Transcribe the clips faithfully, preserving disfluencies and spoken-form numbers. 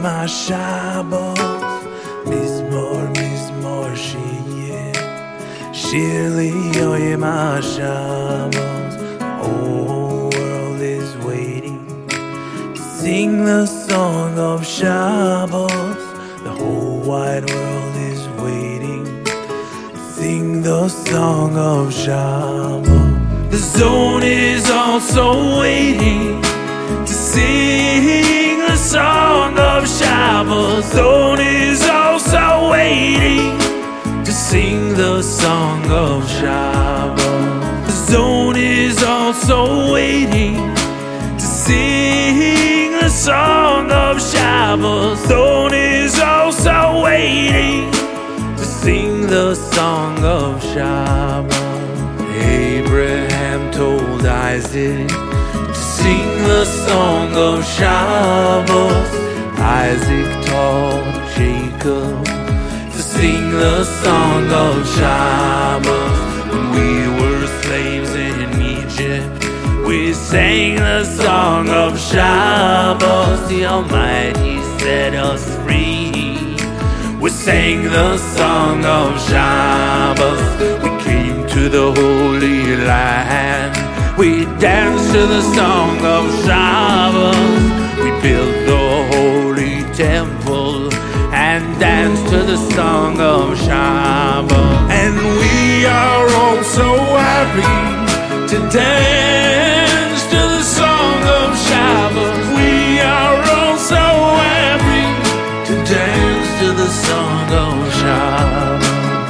my Shabbos, Mizmor, Mizmor, Shir, Shirli, Yoye, my Shabbos. The whole world is waiting to sing the song of Shabbos. The whole wide world is waiting to sing the song of Shabbos. The zone is also waiting to sing the song of Shabbos. Zone is also waiting to sing the song of Shabbos. The zone is also waiting to sing the song of Shabbos. Zone is also waiting to sing the song of Shabbos. Abraham told Isaac to sing the song of Shabbos. Isaac taught Jacob to sing the song of Shabbos. When we were slaves in Egypt, we sang the song of Shabbos. The Almighty set us free. We sang the song of Shabbos. We came to the Holy Land. We danced to the song of Shabbos. We built the Holy Temple and danced to the song of Shabbos. And we are all so happy to dance to the song of Shabbos. We are all so happy to dance to the song of Shabbos.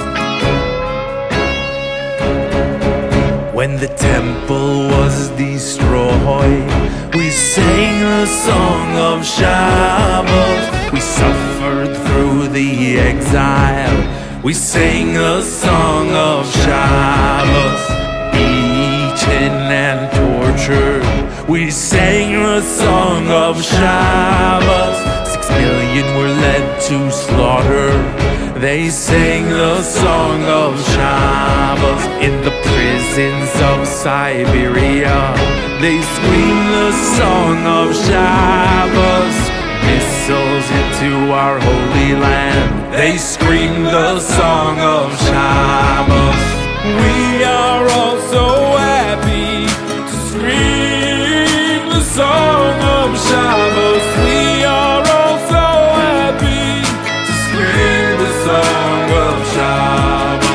When the temple was destroyed, we sang the song of Shabbos. We suffered through the exile. We sang the song of Shabbos. Eaten and tortured, we sang the song of Shabbos. Six million were led to slaughter. They sang the song of Shabbos. In the prisons of Siberia, they scream the song of Shabbos. Missiles into our holy land, they scream the song of Shabbos. We are all so happy to scream the song of Shabbos. We are all so happy to scream the song of Shabbos.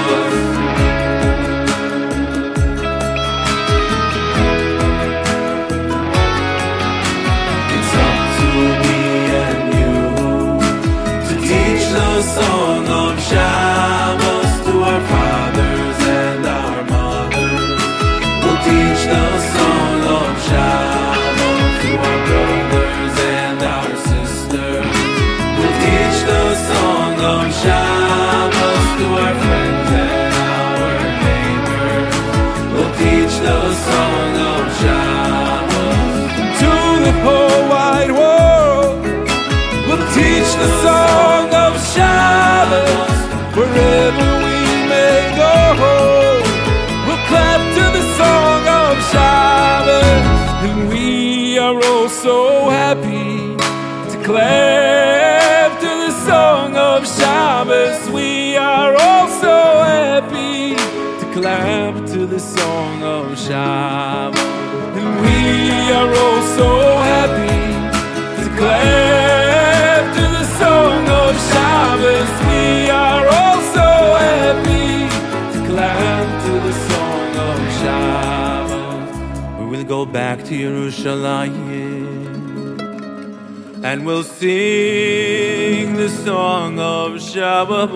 It's up to me and you to teach the song of Shabbos to our fathers and our mothers. We'll teach the song of Shabbos to our brothers and our sisters. We'll teach the song of Shabbos to our friends and our neighbors. We'll teach the song of Shabbos to the whole wide world. We'll teach the song of Shabbos wherever we may go. We'll clap to the song of Shabbos, and we are all so happy to clap to the song of Shabbos. We are all so happy to clap to the song of Shabbos, and we are all so happy to clap to the song of Shabbos. We are all so happy to clap to the song of Shabbos. We will go back to Yerushalayim and we'll sing the song of Shabbos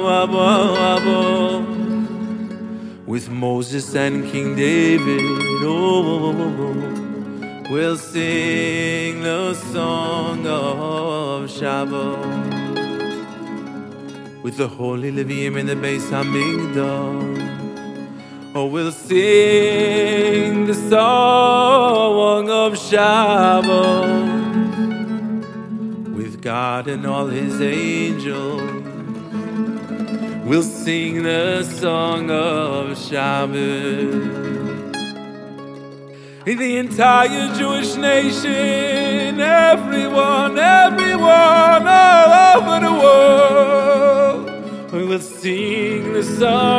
with Moses and King David. Oh, we'll sing the song of Shabbos with the holy Leviim in the Beis Hamikdash. Oh, we'll sing the song of Shabbos with God and all His angels. We'll sing the song of Shabbos. The entire Jewish nation, everyone, everyone all over the world, we will sing the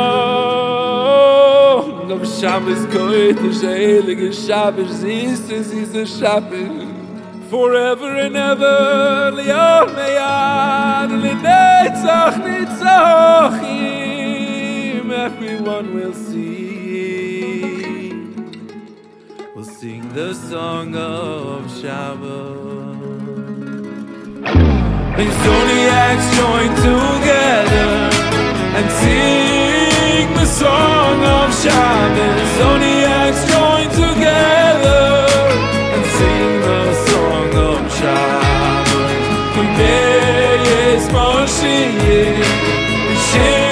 song of Shabbos Kodesh, Heilige Shabbos, Zista, Zista Shabbos, forever and ever, Li'ol Meyad, L'netzach Nitzachim, everyone will sing. We'll sing the song of Shabbos. The zodiacs join together and sing the song of Shabbos. Zodiacs join together and sing the song of Shabbos. When there is Moshiach,